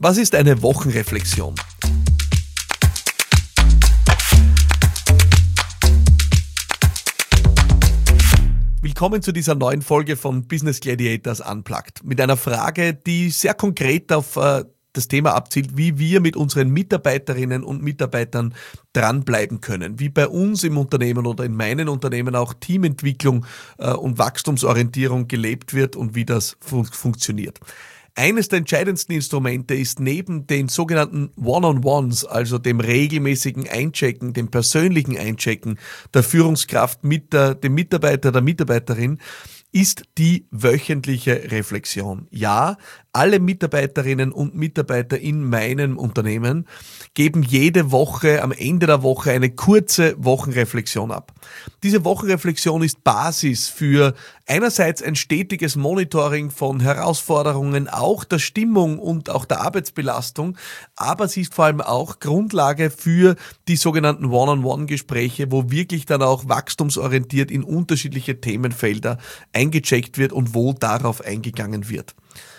Was ist eine Wochenreflexion? Willkommen zu dieser neuen Folge von Business Gladiators Unplugged mit einer Frage, die sehr konkret auf das Thema abzielt, wie wir mit unseren Mitarbeiterinnen und Mitarbeitern dranbleiben können, wie bei uns im Unternehmen oder in meinen Unternehmen auch Teamentwicklung und Wachstumsorientierung gelebt wird und wie das funktioniert. Eines der entscheidendsten Instrumente ist neben den sogenannten One-on-Ones, also dem regelmäßigen Einchecken, dem persönlichen Einchecken der Führungskraft mit dem Mitarbeiter, der Mitarbeiterin, ist die wöchentliche Reflexion. Ja, alle Mitarbeiterinnen und Mitarbeiter in meinem Unternehmen geben jede Woche, am Ende der Woche, eine kurze Wochenreflexion ab. Diese Wochenreflexion ist Basis für einerseits ein stetiges Monitoring von Herausforderungen, auch der Stimmung und auch der Arbeitsbelastung, aber sie ist vor allem auch Grundlage für die sogenannten One-on-One-Gespräche, wo wirklich dann auch wachstumsorientiert in unterschiedliche Themenfelder eingecheckt wird und wo darauf eingegangen wird.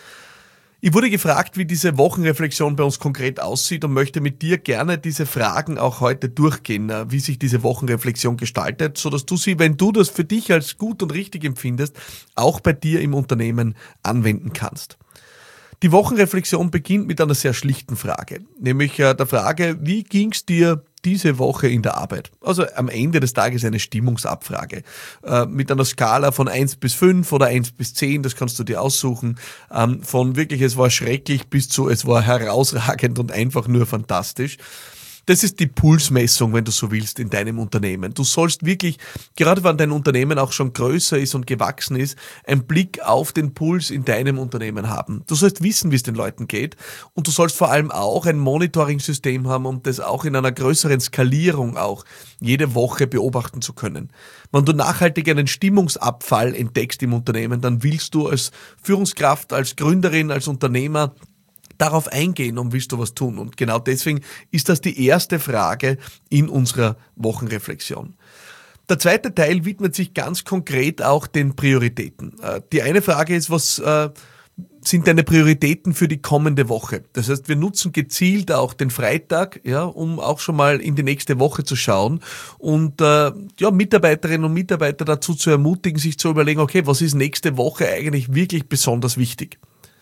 Ich wurde gefragt, wie diese Wochenreflexion bei uns konkret aussieht und möchte mit dir gerne diese Fragen auch heute durchgehen, wie sich diese Wochenreflexion gestaltet, sodass du sie, wenn du das für dich als gut und richtig empfindest, auch bei dir im Unternehmen anwenden kannst. Die Wochenreflexion beginnt mit einer sehr schlichten Frage, nämlich der Frage, wie ging es dir diese Woche in der Arbeit? Also am Ende des Tages eine Stimmungsabfrage mit einer Skala von 1 bis 5 oder 1 bis 10, das kannst du dir aussuchen, von wirklich es war schrecklich bis zu es war herausragend und einfach nur fantastisch. Das ist die Pulsmessung, wenn du so willst, in deinem Unternehmen. Du sollst wirklich, gerade wenn dein Unternehmen auch schon größer ist und gewachsen ist, einen Blick auf den Puls in deinem Unternehmen haben. Du sollst wissen, wie es den Leuten geht und du sollst vor allem auch ein Monitoring-System haben, um das auch in einer größeren Skalierung auch jede Woche beobachten zu können. Wenn du nachhaltig einen Stimmungsabfall entdeckst im Unternehmen, dann willst du als Führungskraft, als Gründerin, als Unternehmer darauf eingehen und willst du was tun. Und genau deswegen ist das die erste Frage in unserer Wochenreflexion. Der zweite Teil widmet sich ganz konkret auch den Prioritäten. Die eine Frage ist, was sind deine Prioritäten für die kommende Woche? Das heißt, wir nutzen gezielt auch den Freitag, ja, um auch schon mal in die nächste Woche zu schauen und Mitarbeiterinnen und Mitarbeiter dazu zu ermutigen, sich zu überlegen, okay, was ist nächste Woche eigentlich wirklich besonders wichtig?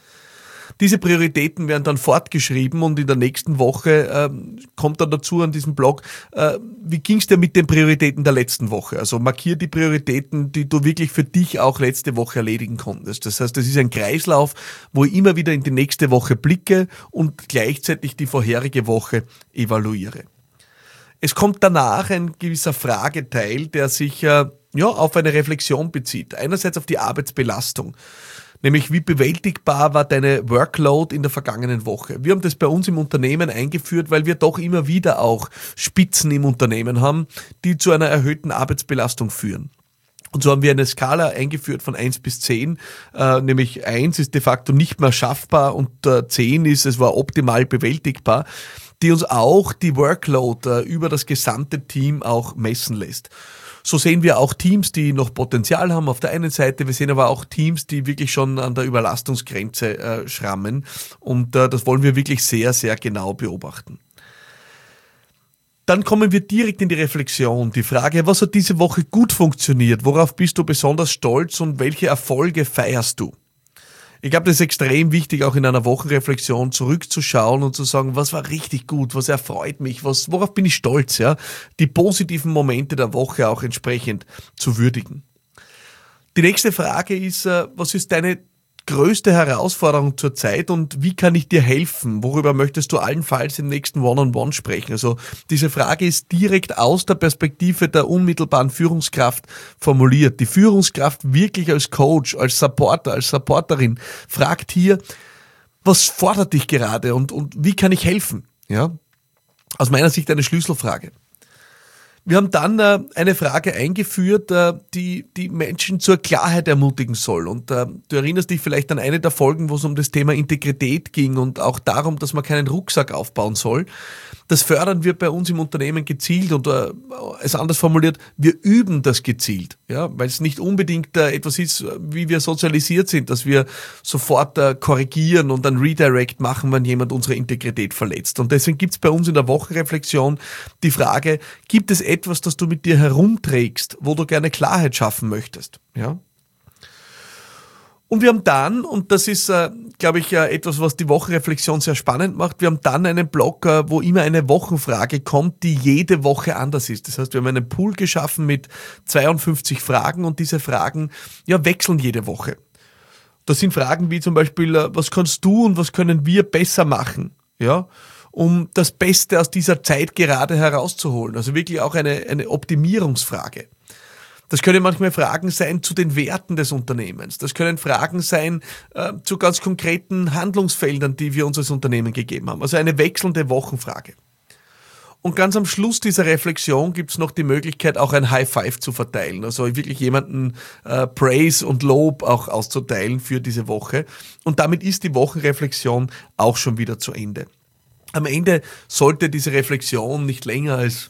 Diese Prioritäten werden dann fortgeschrieben und in der nächsten Woche kommt dann dazu an diesem Blog, wie ging es dir mit den Prioritäten der letzten Woche? Also markier die Prioritäten, die du wirklich für dich auch letzte Woche erledigen konntest. Das heißt, das ist ein Kreislauf, wo ich immer wieder in die nächste Woche blicke und gleichzeitig die vorherige Woche evaluiere. Es kommt danach ein gewisser Frageteil, der sich auf eine Reflexion bezieht. Einerseits auf die Arbeitsbelastung. Nämlich, wie bewältigbar war deine Workload in der vergangenen Woche? Wir haben das bei uns im Unternehmen eingeführt, weil wir doch immer wieder auch Spitzen im Unternehmen haben, die zu einer erhöhten Arbeitsbelastung führen. Und so haben wir eine Skala eingeführt von 1 bis 10, nämlich 1 ist de facto nicht mehr schaffbar und 10 ist, es war optimal bewältigbar, die uns auch die Workload über das gesamte Team auch messen lässt. So sehen wir auch Teams, die noch Potenzial haben auf der einen Seite, wir sehen aber auch Teams, die wirklich schon an der Überlastungsgrenze schrammen und das wollen wir wirklich sehr, sehr genau beobachten. Dann kommen wir direkt in die Reflexion, die Frage, was hat diese Woche gut funktioniert, worauf bist du besonders stolz und welche Erfolge feierst du? Ich glaube, das ist extrem wichtig, auch in einer Wochenreflexion zurückzuschauen und zu sagen, was war richtig gut, was erfreut mich, worauf bin ich stolz, ja? Die positiven Momente der Woche auch entsprechend zu würdigen. Die nächste Frage ist, was ist deine größte Herausforderung zurzeit und wie kann ich dir helfen? Worüber möchtest du allenfalls im nächsten One-on-One sprechen? Also diese Frage ist direkt aus der Perspektive der unmittelbaren Führungskraft formuliert. Die Führungskraft wirklich als Coach, als Supporter, als Supporterin fragt hier, was fordert dich gerade und wie kann ich helfen? Ja? Aus meiner Sicht eine Schlüsselfrage. Wir haben dann eine Frage eingeführt, die Menschen zur Klarheit ermutigen soll. Und du erinnerst dich vielleicht an eine der Folgen, wo es um das Thema Integrität ging und auch darum, dass man keinen Rucksack aufbauen soll. Das fördern wir bei uns im Unternehmen gezielt und es anders formuliert, wir üben das gezielt, ja, weil es nicht unbedingt etwas ist, wie wir sozialisiert sind, dass wir sofort korrigieren und dann Redirect machen, wenn jemand unsere Integrität verletzt. Und deswegen gibt es bei uns in der Wochenreflexion die Frage, gibt es etwas, das du mit dir herumträgst, wo du gerne Klarheit schaffen möchtest, ja? Und wir haben dann, und das ist, glaube ich, etwas, was die Wochenreflexion sehr spannend macht, wir haben dann einen Blog, wo immer eine Wochenfrage kommt, die jede Woche anders ist. Das heißt, wir haben einen Pool geschaffen mit 52 Fragen und diese Fragen wechseln jede Woche. Das sind Fragen wie zum Beispiel, was kannst du und was können wir besser machen, ja, um das Beste aus dieser Zeit gerade herauszuholen. Also wirklich auch eine Optimierungsfrage. Das können manchmal Fragen sein zu den Werten des Unternehmens. Das können Fragen sein zu ganz konkreten Handlungsfeldern, die wir uns als Unternehmen gegeben haben. Also eine wechselnde Wochenfrage. Und ganz am Schluss dieser Reflexion gibt es noch die Möglichkeit, auch ein High Five zu verteilen. Also wirklich jemanden Praise und Lob auch auszuteilen für diese Woche. Und damit ist die Wochenreflexion auch schon wieder zu Ende. Am Ende sollte diese Reflexion nicht länger als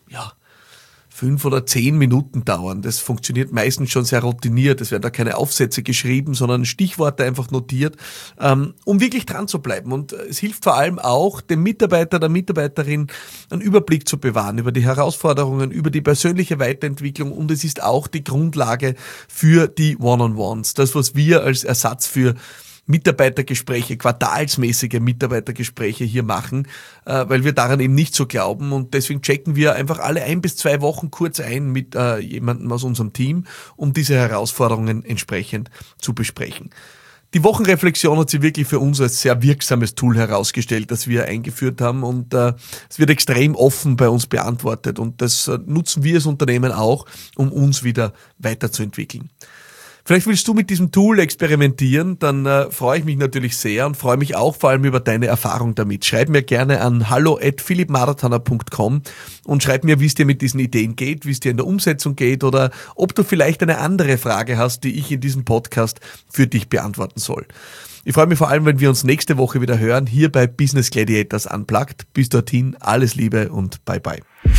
5 oder 10 Minuten dauern. Das funktioniert meistens schon sehr routiniert. Es werden da keine Aufsätze geschrieben, sondern Stichworte einfach notiert, um wirklich dran zu bleiben. Und es hilft vor allem auch, dem Mitarbeiter, der Mitarbeiterin einen Überblick zu bewahren über die Herausforderungen, über die persönliche Weiterentwicklung und es ist auch die Grundlage für die One-on-Ones. Das, was wir als Ersatz für Mitarbeitergespräche, quartalsmäßige Mitarbeitergespräche hier machen, weil wir daran eben nicht so glauben und deswegen checken wir einfach alle 1 bis 2 Wochen kurz ein mit jemandem aus unserem Team, um diese Herausforderungen entsprechend zu besprechen. Die Wochenreflexion hat sich wirklich für uns als sehr wirksames Tool herausgestellt, das wir eingeführt haben und es wird extrem offen bei uns beantwortet und das nutzen wir als Unternehmen auch, um uns wieder weiterzuentwickeln. Vielleicht willst du mit diesem Tool experimentieren, dann freue ich mich natürlich sehr und freue mich auch vor allem über deine Erfahrung damit. Schreib mir gerne an hallo@philippmarathoner.com und schreib mir, wie es dir mit diesen Ideen geht, wie es dir in der Umsetzung geht oder ob du vielleicht eine andere Frage hast, die ich in diesem Podcast für dich beantworten soll. Ich freue mich vor allem, wenn wir uns nächste Woche wieder hören, hier bei Business Gladiators Unplugged. Bis dorthin, alles Liebe und bye bye.